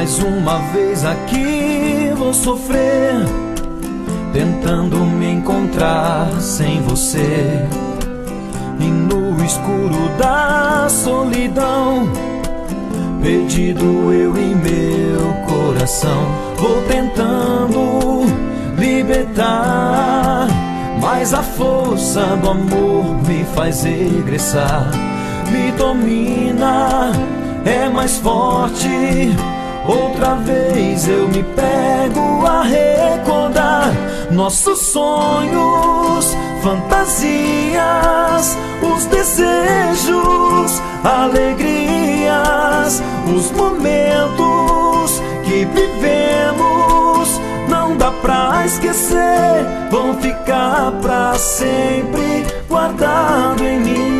Mais uma vez aqui vou sofrer, tentando me encontrar sem você. E no escuro da solidão, perdido eu em meu coração, vou tentando libertar, mas a força do amor me faz regressar. Me domina, é mais forte. Outra vez eu me pego a recordar nossos sonhos, fantasias, os desejos, alegrias, os momentos que vivemos. Não dá pra esquecer, vão ficar pra sempre guardado em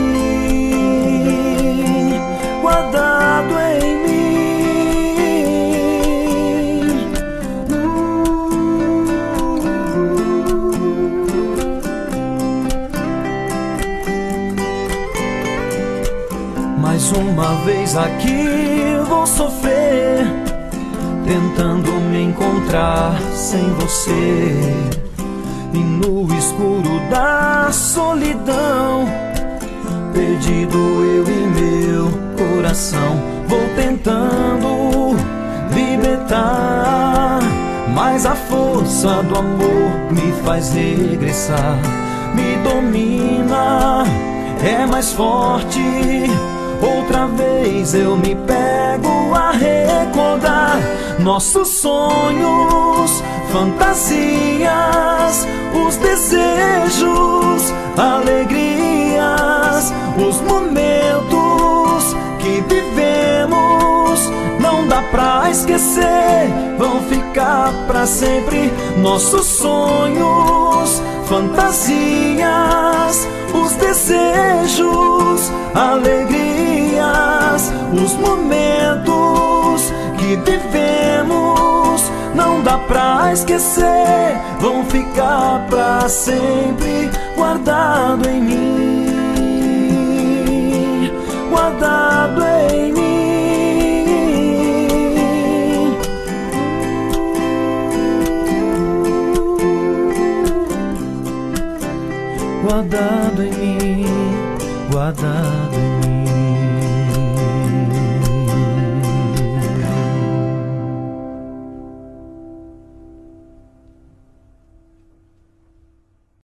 mim, guardado em mim. Mais uma vez aqui vou sofrer, tentando me encontrar sem você. E no escuro da solidão, perdido eu em meu coração, vou tentando libertar, mas a força do amor me faz regressar. Me domina, é mais forte. Outra vez eu me pego a recordar nossos sonhos, fantasias, os desejos, alegrias, os momentos que vivemos. Não dá pra esquecer, vão ficar pra sempre nossos sonhos, fantasias, os desejos, alegrias, os momentos que vivemos. Não dá pra esquecer, vão ficar pra sempre guardado em mim, guardado em mim. Guardado em mim, guardado em mim.